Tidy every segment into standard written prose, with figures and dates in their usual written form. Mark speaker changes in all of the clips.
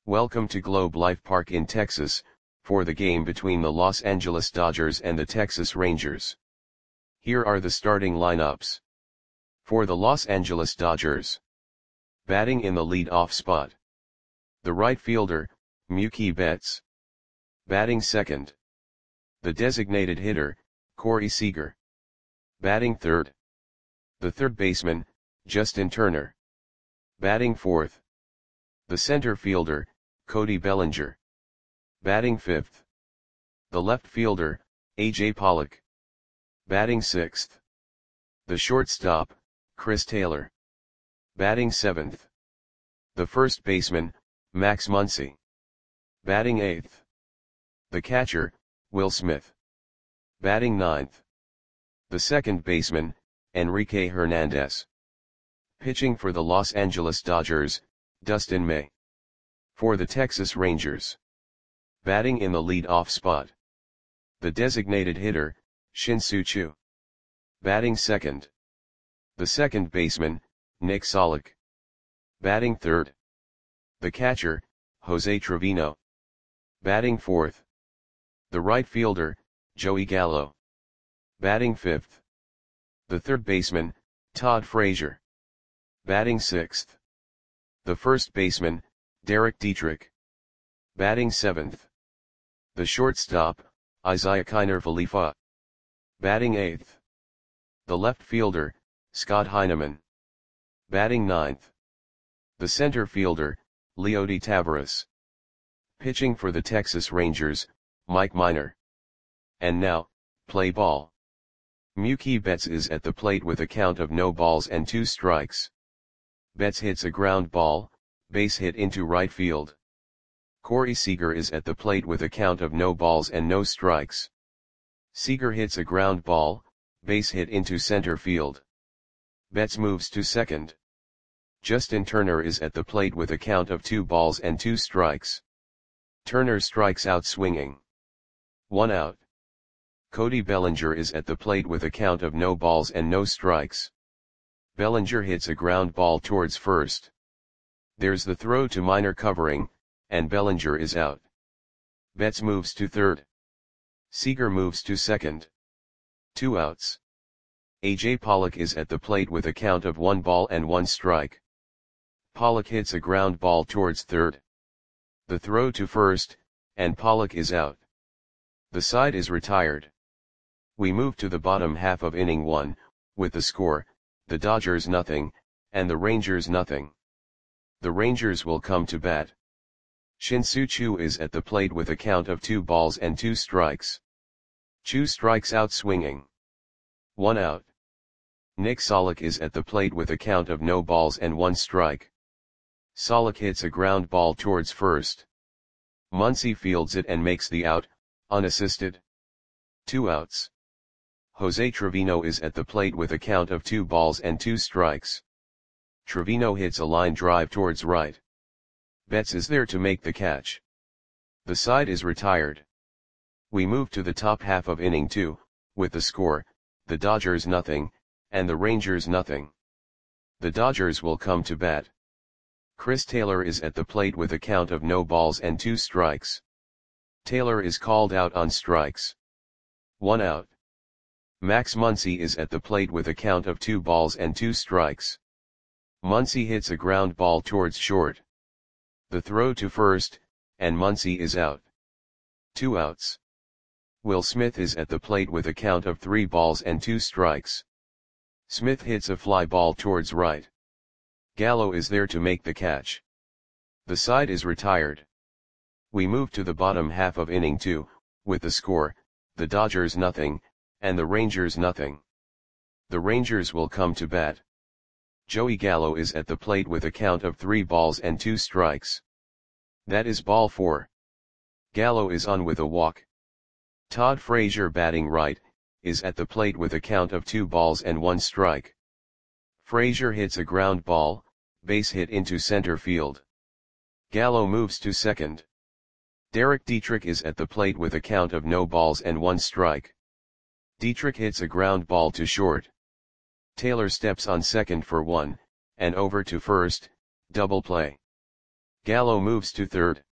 Speaker 1: Welcome to Globe Life Park in Texas, for the game between the Los Angeles Dodgers and the Texas Rangers. Here are the starting lineups. For the Los Angeles Dodgers. Batting in the lead-off spot. The right fielder, Mookie Betts. Batting second. The designated hitter, Corey Seager. Batting third. The third baseman, Justin Turner. Batting fourth. The center fielder, Cody Bellinger. Batting fifth. The left fielder, A.J. Pollock. Batting sixth. The shortstop, Chris Taylor. Batting seventh. The first baseman, Max Muncy. Batting eighth. The catcher, Will Smith. Batting ninth. The second baseman, Enrique Hernandez. Pitching for the Los Angeles Dodgers, Dustin May. For the Texas Rangers. Batting in the lead-off spot. The designated hitter, Shin-Soo Choo. Batting second. The second baseman, Nick Solak. Batting third. The catcher, Jose Trevino. Batting fourth. The right fielder, Joey Gallo. Batting fifth. The third baseman, Todd Frazier. Batting sixth. The first baseman, Derek Dietrich. Batting seventh. The shortstop, Isaiah Kiner-Falefa. Batting eighth. The left fielder, Scott Heineman. Batting ninth. The center fielder, Leody Taveras. Pitching for the Texas Rangers, Mike Minor. And now, play ball. Mookie Betts is at the plate with a count of no balls and 2 strikes. Betts hits a ground ball, base hit into right field. Corey Seager is at the plate with a count of no balls and no strikes. Seager hits a ground ball, base hit into center field. Betts moves to second. Justin Turner is at the plate with a count of 2 balls and 2 strikes. Turner strikes out swinging. 1 out. Cody Bellinger is at the plate with a count of no balls and no strikes. Bellinger hits a ground ball towards first. There's the throw to Minor covering, and Bellinger is out. Betts moves to third. Seager moves to second. 2 outs. A.J. Pollock is at the plate with a count of 1 ball and 1 strike. Pollock hits a ground ball towards third. The throw to first, and Pollock is out. The side is retired. We move to the bottom half of inning 1, with the score, the Dodgers nothing, and the Rangers nothing. The Rangers will come to bat. Shin-Soo Choo is at the plate with a count of 2 balls and 2 strikes. Choo strikes out swinging. 1 out. Nick Solak is at the plate with a count of no balls and 1 strike. Solak hits a ground ball towards first. Muncy fields it and makes the out, unassisted. 2 outs. Jose Trevino is at the plate with a count of 2 balls and 2 strikes. Trevino hits a line drive towards right. Betts is there to make the catch. The side is retired. We move to the top half of inning 2, with the score, the Dodgers nothing, and the Rangers nothing. The Dodgers will come to bat. Chris Taylor is at the plate with a count of no balls and 2 strikes. Taylor is called out on strikes. 1 out. Max Muncy is at the plate with a count of 2 balls and 2 strikes. Muncy hits a ground ball towards short. The throw to first, and Muncy is out. 2 outs. Will Smith is at the plate with a count of 3 balls and 2 strikes. Smith hits a fly ball towards right. Gallo is there to make the catch. The side is retired. We move to the bottom half of inning 2, with the score, the Dodgers nothing, and the Rangers nothing. The Rangers will come to bat. Joey Gallo is at the plate with a count of 3 balls and 2 strikes. That is ball 4. Gallo is on with a walk. Todd Frazier, batting right, is at the plate with a count of 2 balls and 1 strike. Frazier hits a ground ball, base hit into center field. Gallo moves to second. Derek Dietrich is at the plate with a count of no balls and 1 strike. Dietrich hits a ground ball to short. Taylor steps on second for 1, and over to first, double play. Gallo moves to third.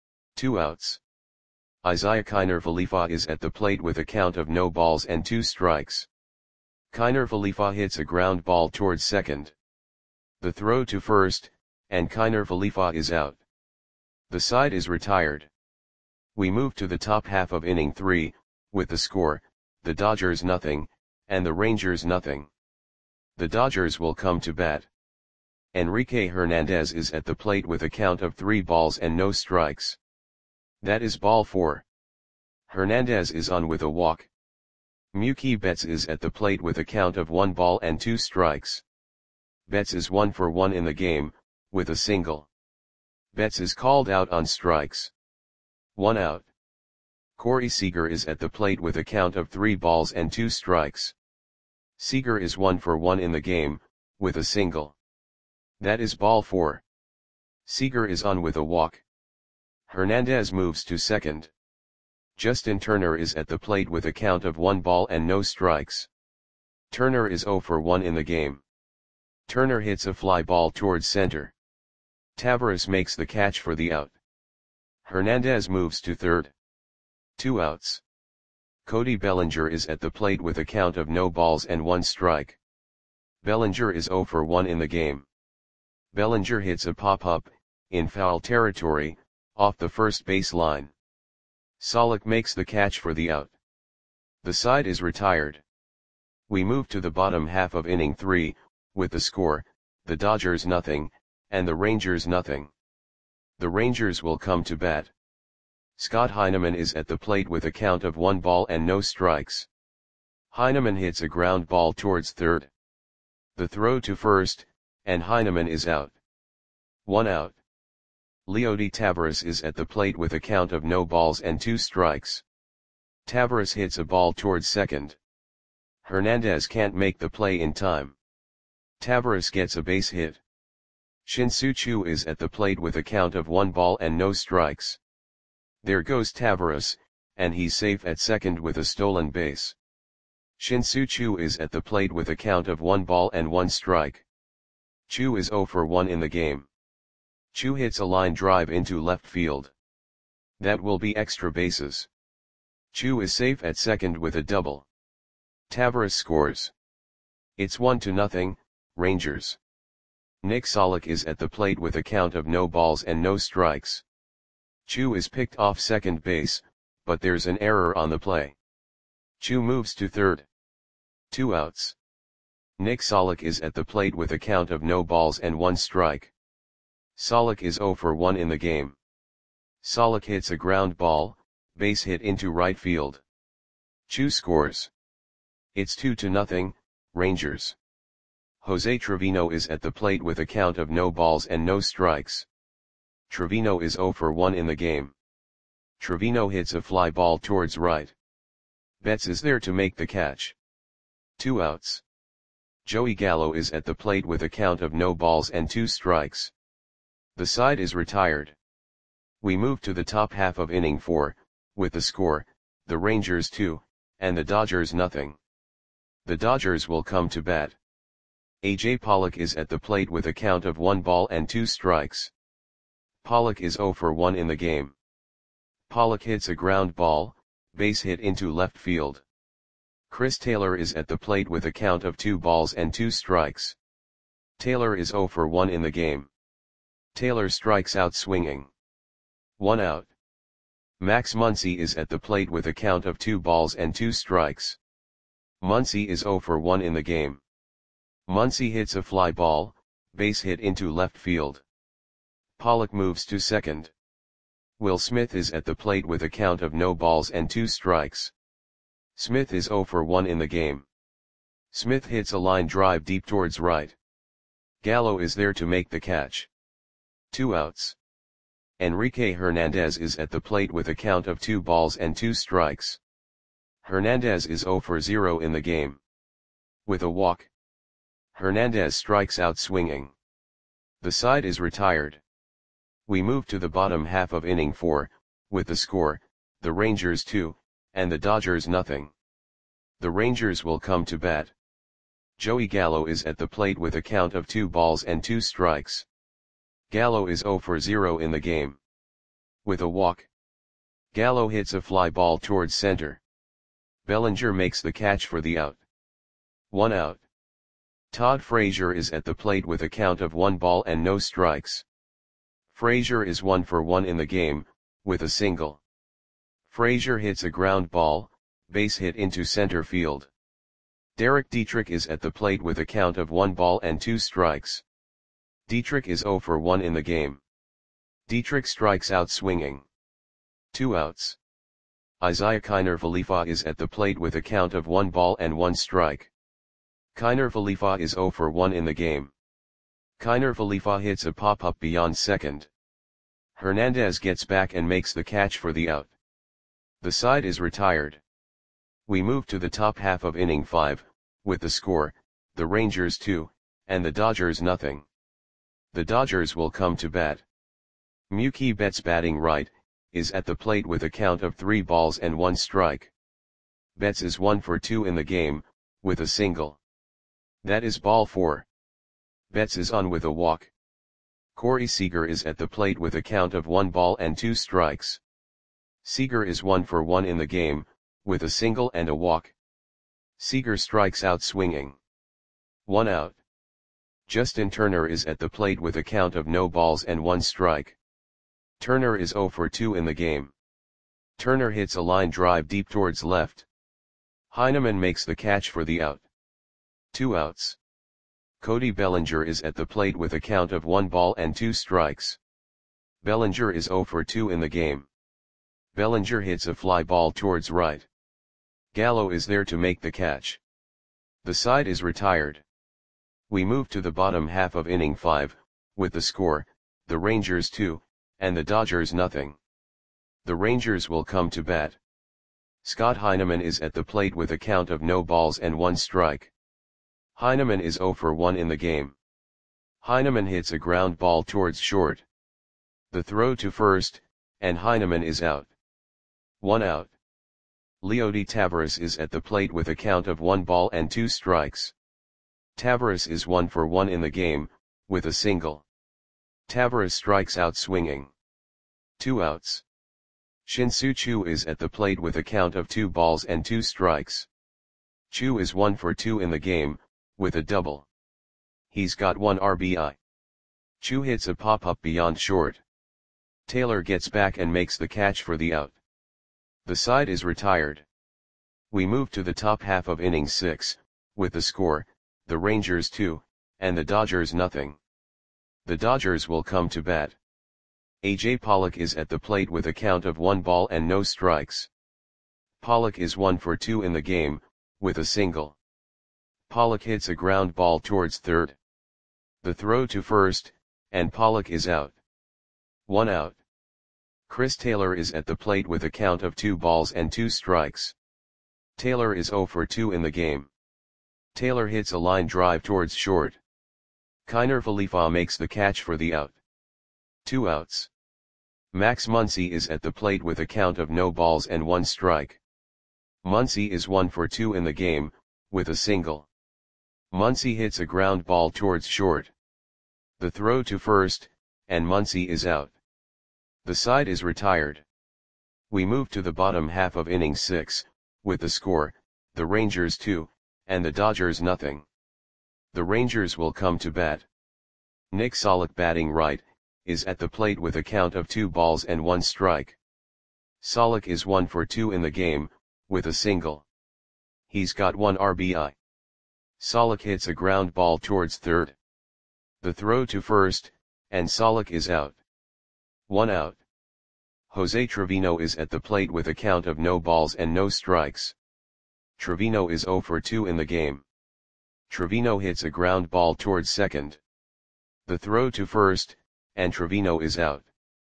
Speaker 1: 2 outs. Isaiah Kiner Falefa is at the plate with a count of no balls and 2 strikes. Kiner Falefa hits a ground ball towards second. The throw to first, and Kiner Falefa is out. The side is retired. We move to the top half of inning 3, with the score, the Dodgers nothing, and the Rangers nothing. The Dodgers will come to bat. Enrique Hernandez is at the plate with a count of 3 balls and no strikes. That is ball 4. Hernandez is on with a walk. Mookie Betts is at the plate with a count of 1 ball and 2 strikes. Betts is 1 for 1 in the game, with a single. Betts is called out on strikes. 1 out. Corey Seager is at the plate with a count of 3 balls and 2 strikes. Seager is 1 for 1 in the game, with a single. That is ball 4. Seager is on with a walk. Hernandez moves to second. Justin Turner is at the plate with a count of 1 ball and no strikes. Turner is 0 for 1 in the game. Turner hits a fly ball towards center. Taveras makes the catch for the out. Hernandez moves to third. 2 outs. Cody Bellinger is at the plate with a count of no balls and 1 strike. Bellinger is 0 for 1 in the game. Bellinger hits a pop-up, in foul territory, off the first base line. Solak makes the catch for the out. The side is retired. We move to the bottom half of inning 3, with the score, the Dodgers nothing, and the Rangers nothing. The Rangers will come to bat. Scott Heineman is at the plate with a count of 1 ball and no strikes. Heineman hits a ground ball towards third. The throw to first, and Heineman is out. 1 out. Leody Taveras is at the plate with a count of no balls and 2 strikes. Taveras hits a ball towards second. Hernandez can't make the play in time. Taveras gets a base hit. Shin-Soo Choo is at the plate with a count of 1 ball and no strikes. There goes Taveras, and he's safe at second with a stolen base. Shin-Soo Choo is at the plate with a count of 1 ball and 1 strike. Choo is 0 for 1 in the game. Choo hits a line drive into left field. That will be extra bases. Choo is safe at second with a double. Taveras scores. It's 1-0, Rangers. Nick Solak is at the plate with a count of no balls and no strikes. Choo is picked off second base, but there's an error on the play. Choo moves to third. 2 outs. Nick Solak is at the plate with a count of no balls and 1 strike. Solak is 0 for 1 in the game. Solak hits a ground ball, base hit into right field. Choo scores. It's 2-0, Rangers. Jose Trevino is at the plate with a count of no balls and no strikes. Trevino is 0 for 1 in the game. Trevino hits a fly ball towards right. Betts is there to make the catch. 2 outs. Joey Gallo is at the plate with a count of no balls and 2 strikes. The side is retired. We move to the top half of inning 4, with the score, the Rangers 2, and the Dodgers nothing. The Dodgers will come to bat. A.J. Pollock is at the plate with a count of 1 ball and 2 strikes. Pollock is 0 for 1 in the game. Pollock hits a ground ball, base hit into left field. Chris Taylor is at the plate with a count of 2 balls and 2 strikes. Taylor is 0 for 1 in the game. Taylor strikes out swinging. 1 out. Max Muncy is at the plate with a count of 2 balls and 2 strikes. Muncy is 0 for 1 in the game. Muncy hits a fly ball, base hit into left field. Pollock moves to second. Will Smith is at the plate with a count of no balls and 2 strikes. Smith is 0 for 1 in the game. Smith hits a line drive deep towards right. Gallo is there to make the catch. 2 outs. Enrique Hernandez is at the plate with a count of 2 balls and 2 strikes. Hernandez is 0 for 0 in the game. With a walk, Hernandez strikes out swinging. The side is retired. We move to the bottom half of inning 4, with the score, the Rangers 2, and the Dodgers nothing. The Rangers will come to bat. Joey Gallo is at the plate with a count of 2 balls and 2 strikes. Gallo is 0 for 0 in the game. With a walk, Gallo hits a fly ball towards center. Bellinger makes the catch for the out. 1 out. Todd Frazier is at the plate with a count of 1 ball and no strikes. Frazier is 1 for 1 in the game, with a single. Frazier hits a ground ball, base hit into center field. Derek Dietrich is at the plate with a count of 1 ball and 2 strikes. Dietrich is 0 for 1 in the game. Dietrich strikes out swinging. 2 outs. Isiah Kiner Falefa is at the plate with a count of 1 ball and 1 strike. Kiner Falefa is 0 for 1 in the game. Kiner Falefa hits a pop-up beyond second. Hernandez gets back and makes the catch for the out. The side is retired. We move to the top half of inning 5, with the score, the Rangers 2, and the Dodgers nothing. The Dodgers will come to bat. Mookie Betts batting right, is at the plate with a count of 3 balls and 1 strike. Betts is 1 for 2 in the game, with a single. That is ball 4. Betts is on with a walk. Corey Seager is at the plate with a count of 1 ball and 2 strikes. Seager is 1 for 1 in the game, with a single and a walk. Seager strikes out swinging. 1 out. Justin Turner is at the plate with a count of no balls and 1 strike. Turner is 0 for 2 in the game. Turner hits a line drive deep towards left. Heineman makes the catch for the out. 2 outs. Cody Bellinger is at the plate with a count of 1 ball and 2 strikes. Bellinger is 0 for 2 in the game. Bellinger hits a fly ball towards right. Gallo is there to make the catch. The side is retired. We move to the bottom half of inning 5, with the score, the Rangers 2, and the Dodgers nothing. The Rangers will come to bat. Scott Heineman is at the plate with a count of no balls and 1 strike. Heineman is 0 for 1 in the game. Heineman hits a ground ball towards short. The throw to first, and Heineman is out. 1 out. Leody Taveras is at the plate with a count of 1 ball and 2 strikes. Taveras is 1 for 1 in the game, with a single. Taveras strikes out swinging. 2 outs. Shin-Soo Choo is at the plate with a count of 2 balls and 2 strikes. Choo is 1 for 2 in the game, with a double. He's got 1 RBI. Choo hits a pop-up beyond short. Taylor gets back and makes the catch for the out. The side is retired. We move to the top half of inning 6, with the score, the Rangers 2, and the Dodgers nothing. The Dodgers will come to bat. A.J. Pollock is at the plate with a count of 1 ball and no strikes. Pollock is 1 for 2 in the game, with a single. Pollock hits a ground ball towards third. The throw to first, and Pollock is out. 1 out. Chris Taylor is at the plate with a count of 2 balls and 2 strikes. Taylor is 0 for 2 in the game. Taylor hits a line drive towards short. Kiner Falefa makes the catch for the out. 2 outs. Max Muncy is at the plate with a count of no balls and 1 strike. Muncy is 1 for 2 in the game, with a single. Muncy hits a ground ball towards short. The throw to first, and Muncy is out. The side is retired. We move to the bottom half of inning 6, with the score, the Rangers 2, and the Dodgers nothing. The Rangers will come to bat. Nick Solak batting right, is at the plate with a count of 2 balls and 1 strike. Solak is 1 for 2 in the game, with a single. He's got 1 RBI. Solak hits a ground ball towards third. The throw to first, and Solak is out. 1 out. Jose Trevino is at the plate with a count of no balls and no strikes. Trevino is 0 for 2 in the game. Trevino hits a ground ball towards second. The throw to first, and Trevino is out.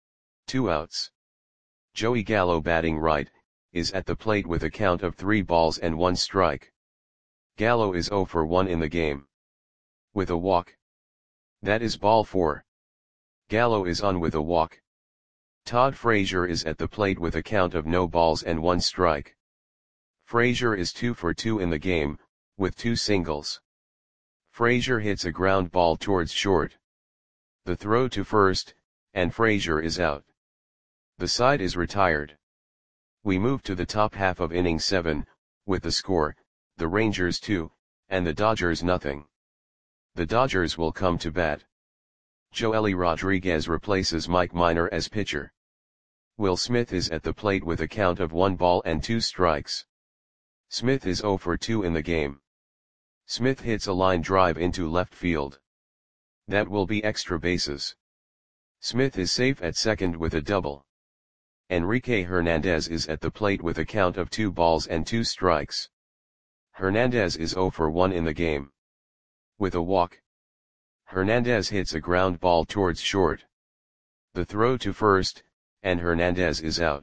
Speaker 1: 2 outs. Joey Gallo batting right, is at the plate with a count of 3 balls and 1 strike. Gallo is 0 for 1 in the game. With a walk. That is ball 4. Gallo is on with a walk. Todd Frazier is at the plate with a count of no balls and 1 strike. Frazier is 2 for 2 in the game, with 2 singles. Frazier hits a ground ball towards short. The throw to first, and Frazier is out. The side is retired. We move to the top half of inning 7, with the score, the Rangers 2, and the Dodgers nothing. The Dodgers will come to bat. Joely Rodriguez replaces Mike Minor as pitcher. Will Smith is at the plate with a count of 1 ball and 2 strikes. Smith is 0 for 2 in the game. Smith hits a line drive into left field. That will be extra bases. Smith is safe at second with a double. Enrique Hernandez is at the plate with a count of 2 balls and 2 strikes. Hernandez is 0 for 1 in the game. With a walk, Hernandez hits a ground ball towards short. The throw to first, and Hernandez is out.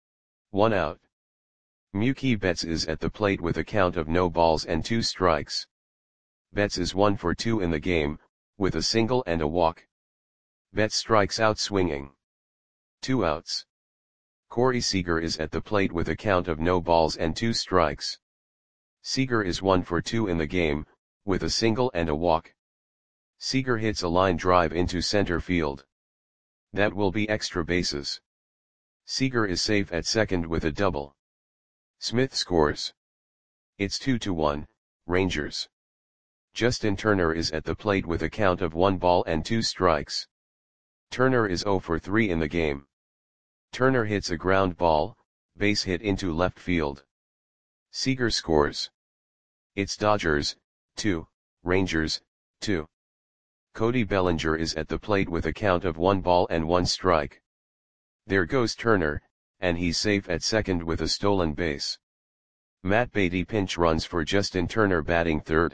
Speaker 1: 1 out. Mookie Betts is at the plate with a count of no balls and 2 strikes. Betts is 1 for 2 in the game, with a single and a walk. Betts strikes out swinging. 2 outs. Corey Seager is at the plate with a count of no balls and 2 strikes. Seager is 1 for 2 in the game, with a single and a walk. Seager hits a line drive into center field. That will be extra bases. Seager is safe at second with a double. Smith scores. It's 2-1, Rangers. Justin Turner is at the plate with a count of 1 ball and 2 strikes. Turner is 0 for 3 in the game. Turner hits a ground ball, base hit into left field. Seager scores. It's Dodgers, 2, Rangers, 2. Cody Bellinger is at the plate with a count of 1 ball and 1 strike. There goes Turner, and he's safe at second with a stolen base. Matt Beatty pinch runs for Justin Turner batting third.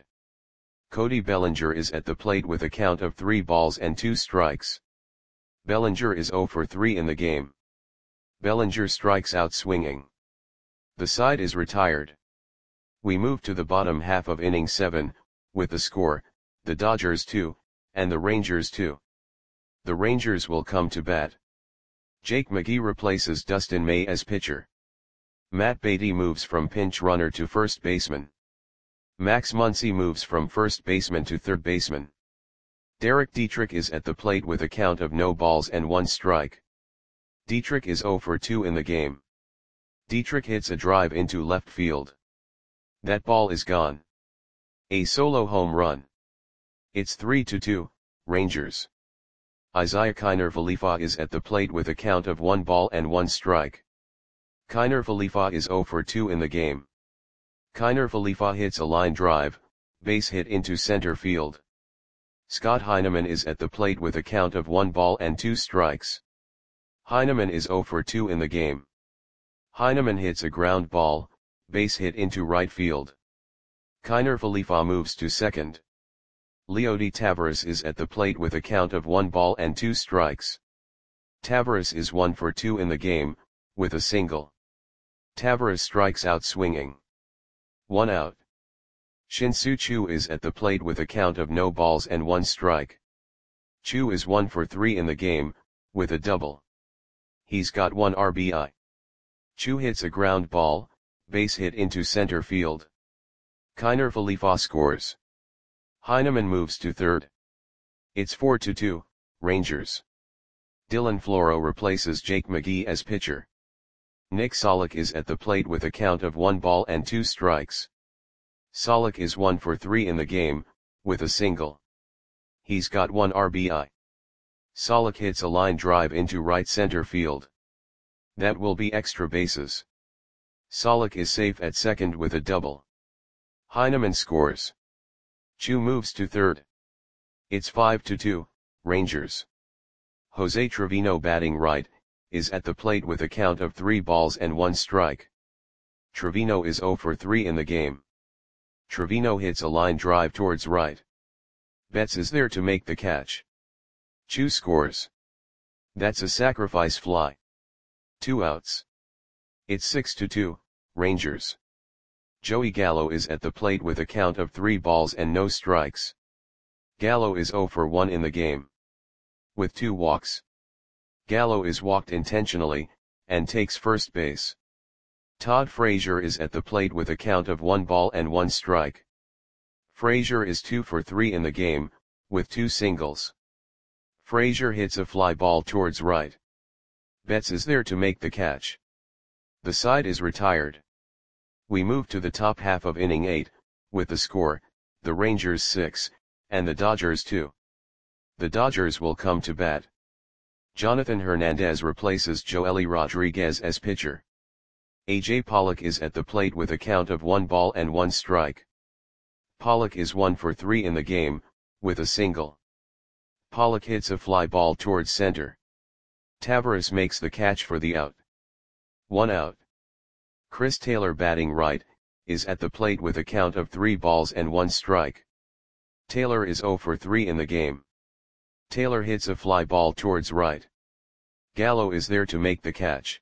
Speaker 1: Cody Bellinger is at the plate with a count of 3 balls and 2 strikes. Bellinger is 0 for 3 in the game. Bellinger strikes out swinging. The side is retired. We move to the bottom half of inning 7, with the score, the Dodgers 2, and the Rangers 2. The Rangers will come to bat. Jake McGee replaces Dustin May as pitcher. Matt Beatty moves from pinch runner to first baseman. Max Muncy moves from first baseman to third baseman. Derek Dietrich is at the plate with a count of no balls and 1 strike. Dietrich is 0 for 2 in the game. Dietrich hits a drive into left field. That ball is gone. A solo home run. It's 3-2, Rangers. Isaiah Kiner Falefa is at the plate with a count of 1 ball and 1 strike. Kiner Falefa is 0 for 2 in the game. Kiner Falefa hits a line drive, base hit into center field. Scott Heineman is at the plate with a count of 1 ball and 2 strikes. Heineman is 0 for 2 in the game. Heineman hits a ground ball, base hit into right field. Kiner Falefa moves to second. Leody Taveras is at the plate with a count of 1 ball and 2 strikes. Taveras is 1 for 2 in the game, with a single. Taveras strikes out swinging. 1 out. Shin-Soo Choo is at the plate with a count of no balls and 1 strike. Choo is 1 for 3 in the game, with a double. He's got 1 RBI. Choo hits a ground ball, base hit into center field. Kiner Falefa scores. Heineman moves to third. It's 4-2, Rangers. Dylan Floro replaces Jake McGee as pitcher. Nick Solak is at the plate with a count of 1 ball and 2 strikes. Solak is 1 for 3 in the game, with a single. He's got 1 RBI. Solak hits a line drive into right center field. That will be extra bases. Solak is safe at second with a double. Heineman scores. Choo moves to third. It's 5-2, Rangers. Jose Trevino batting right, is at the plate with a count of 3 balls and 1 strike. Trevino is 0 for 3 in the game. Trevino hits a line drive towards right. Betts is there to make the catch. Choo scores. That's a sacrifice fly. 2 outs. It's 6-2, Rangers. Joey Gallo is at the plate with a count of 3 balls and no strikes. Gallo is 0 for 1 in the game. With 2 walks. Gallo is walked intentionally, and takes first base. Todd Frazier is at the plate with a count of 1 ball and 1 strike. Frazier is 2 for 3 in the game, with 2 singles. Frazier hits a fly ball towards right. Betts is there to make the catch. The side is retired. We move to the top half of inning 8, with the score, the Rangers 6, and the Dodgers 2. The Dodgers will come to bat. Jonathan Hernandez replaces Joely Rodriguez as pitcher. A.J. Pollock is at the plate with a count of 1 ball and 1 strike. Pollock is 1 for 3 in the game, with a single. Pollock hits a fly ball towards center. Taveras makes the catch for the out. 1 out. Chris Taylor, batting right, is at the plate with a count of 3 balls and 1 strike. Taylor is 0 for 3 in the game. Taylor hits a fly ball towards right. Gallo is there to make the catch.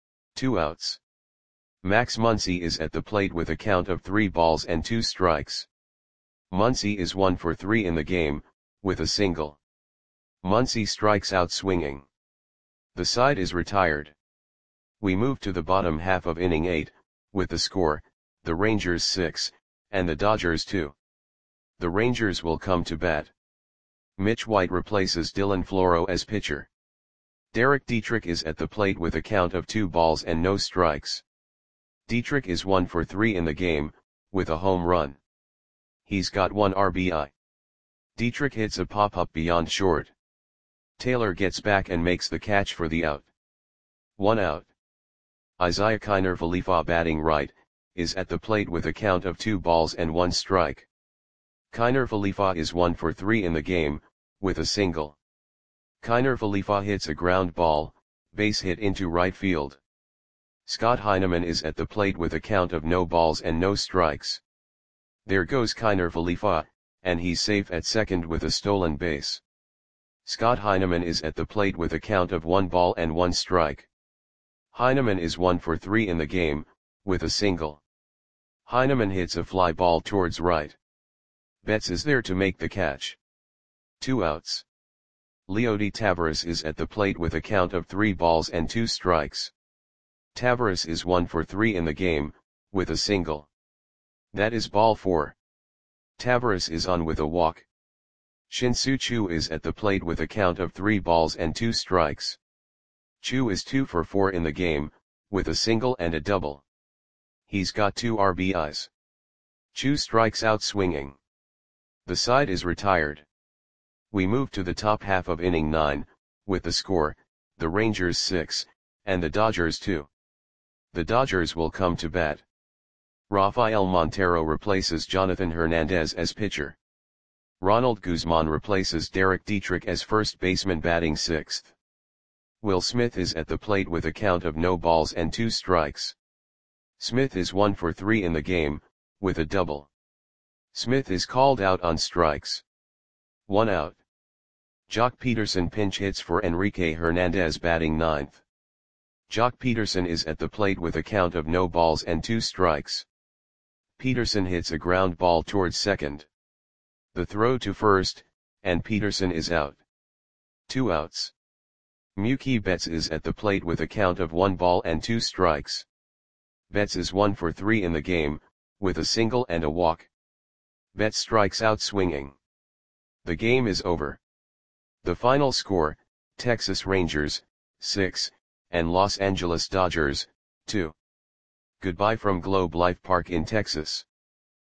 Speaker 1: 2 outs. Max Muncy is at the plate with a count of 3 balls and 2 strikes. Muncy is 1 for 3 in the game, with a single. Muncy strikes out swinging. The side is retired. We move to the bottom half of inning 8, with the score, the Rangers 6, and the Dodgers 2. The Rangers will come to bat. Mitch White replaces Dylan Floro as pitcher. Derek Dietrich is at the plate with a count of 2 balls and no strikes. Dietrich is 1 for 3 in the game, with a home run. He's got 1 RBI. Dietrich hits a pop-up beyond short. Taylor gets back and makes the catch for the out. 1 out. Isaiah Kiner-Falefa, batting right, is at the plate with a count of 2 balls and 1 strike. Kiner-Falefa is 1 for 3 in the game, with a single. Kiner-Falefa hits a ground ball, base hit into right field. Scott Heineman is at the plate with a count of no balls and no strikes. There goes Kiner-Falefa, and he's safe at second with a stolen base. Scott Heineman is at the plate with a count of 1 ball and 1 strike. Heineman is 1 for 3 in the game, with a single. Heineman hits a fly ball towards right. Betts is there to make the catch. 2 outs. Leody Taveras is at the plate with a count of 3 balls and 2 strikes. Taveras is 1 for 3 in the game, with a single. That is ball 4. Taveras is on with a walk. Shin-Soo Choo is at the plate with a count of 3 balls and 2 strikes. Choo is 2 for 4 in the game, with a single and a double. He's got 2 RBIs. Choo strikes out swinging. The side is retired. We move to the top half of inning 9, with the score, the Rangers 6, and the Dodgers 2. The Dodgers will come to bat. Rafael Montero replaces Jonathan Hernandez as pitcher. Ronald Guzman replaces Derek Dietrich as first baseman, batting 6th. Will Smith is at the plate with a count of no balls and 2 strikes. Smith is 1 for 3 in the game, with a double. Smith is called out on strikes. 1 out. Jock Peterson pinch hits for Enrique Hernandez, batting 9th. Jock Peterson is at the plate with a count of no balls and 2 strikes. Peterson hits a ground ball towards second. The throw to first, and Peterson is out. 2 outs. Mookie Betts is at the plate with a count of 1 ball and 2 strikes. Betts is 1 for 3 in the game, with a single and a walk. Betts strikes out swinging. The game is over. The final score, Texas Rangers, 6, and Los Angeles Dodgers, 2. Goodbye from Globe Life Park in Texas.